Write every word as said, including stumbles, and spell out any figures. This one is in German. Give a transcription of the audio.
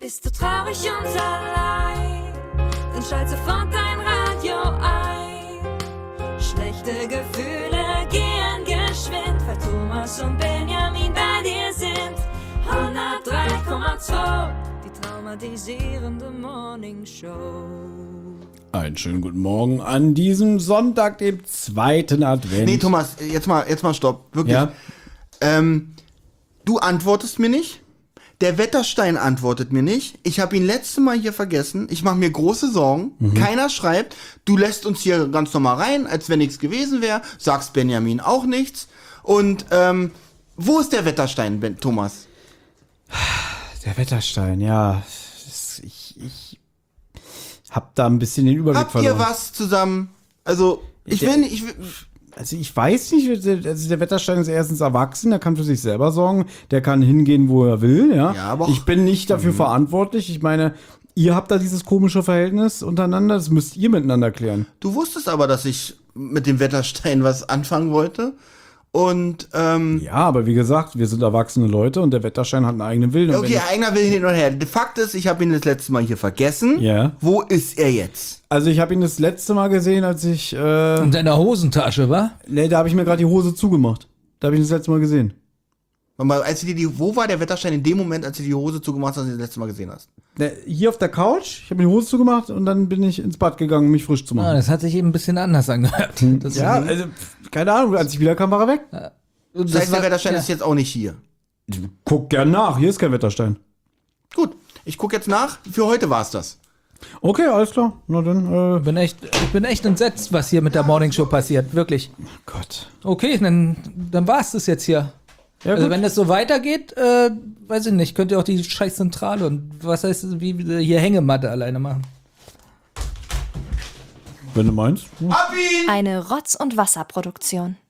Bist du traurig und allein, dann schalt sofort dein Radio ein. Schlechte Gefühle gehen geschwind, weil Thomas und Benjamin bei dir sind. hundertdrei Komma zwei, die traumatisierende Morning Show. Einen schönen guten Morgen an diesem Sonntag, dem zweiten Advent. Nee, Thomas, jetzt mal, jetzt mal stopp. Wirklich. Ja? Ähm, du antwortest mir nicht. Der Wetterstein antwortet mir nicht. Ich habe ihn letzte Mal hier vergessen. Ich mache mir große Sorgen. Mhm. Keiner schreibt. Du lässt uns hier ganz normal rein, als wenn nichts gewesen wäre. Sagst Benjamin auch nichts. Und ähm, wo ist der Wetterstein, ben, Thomas? Der Wetterstein, ja. Das, ich, ich hab da ein bisschen den Überblick Habt verloren. ihr was zusammen? Also, ich Der- will nicht... Ich will, Also ich weiß nicht, also der Wetterstein ist erstens erwachsen, der kann für sich selber sorgen, der kann hingehen, wo er will, ja. Ja, aber auch- ich bin nicht dafür verantwortlich. Ich meine, ihr habt da dieses komische Verhältnis untereinander, das müsst ihr miteinander klären. du wusstest aber, dass ich mit dem Wetterstein was anfangen wollte. Und, ähm... Ja, aber wie gesagt, wir sind erwachsene Leute und der Wetterstein hat einen eigenen Willen. Und Okay, wenn- eigener will hin und her. Der Fakt ist, ich habe ihn das letzte Mal hier vergessen. Ja. Wo ist er jetzt? Also ich habe ihn das letzte Mal gesehen, als ich, äh, In deiner Hosentasche, wa? ne, da habe ich mir gerade die Hose zugemacht. Da habe ich ihn das letzte Mal gesehen. Warte mal, als du dir die, wo war der Wetterstein in dem Moment, als du die Hose zugemacht hast, als du das letzte Mal gesehen hast? Ne, hier auf der Couch, ich habe mir die Hose zugemacht und dann bin ich ins Bad gegangen, um mich frisch zu Ah, machen. das hat sich eben ein bisschen anders angehört. Das Ja, also, pf, keine Ahnung, als ich wiederkam, war er weg. das Das heißt, war- der Wetterstein ja. ist jetzt auch nicht hier. Guck gern nach, hier ist kein Wetterstein. Gut, ich gucke jetzt nach. Für heute war's das. Okay, alles klar. Na dann, äh, bin echt, ich bin echt entsetzt, was hier mit der Morning Show passiert. Wirklich. Gott. Okay, dann, dann war es das jetzt hier. Ja, Also gut. wenn das so weitergeht, äh, weiß ich nicht, könnt ihr auch die scheiß Zentrale und was heißt es, wie wir hier Hängematte alleine machen. Wenn du meinst. Ab ihn! Eine Rotz- und Wasserproduktion.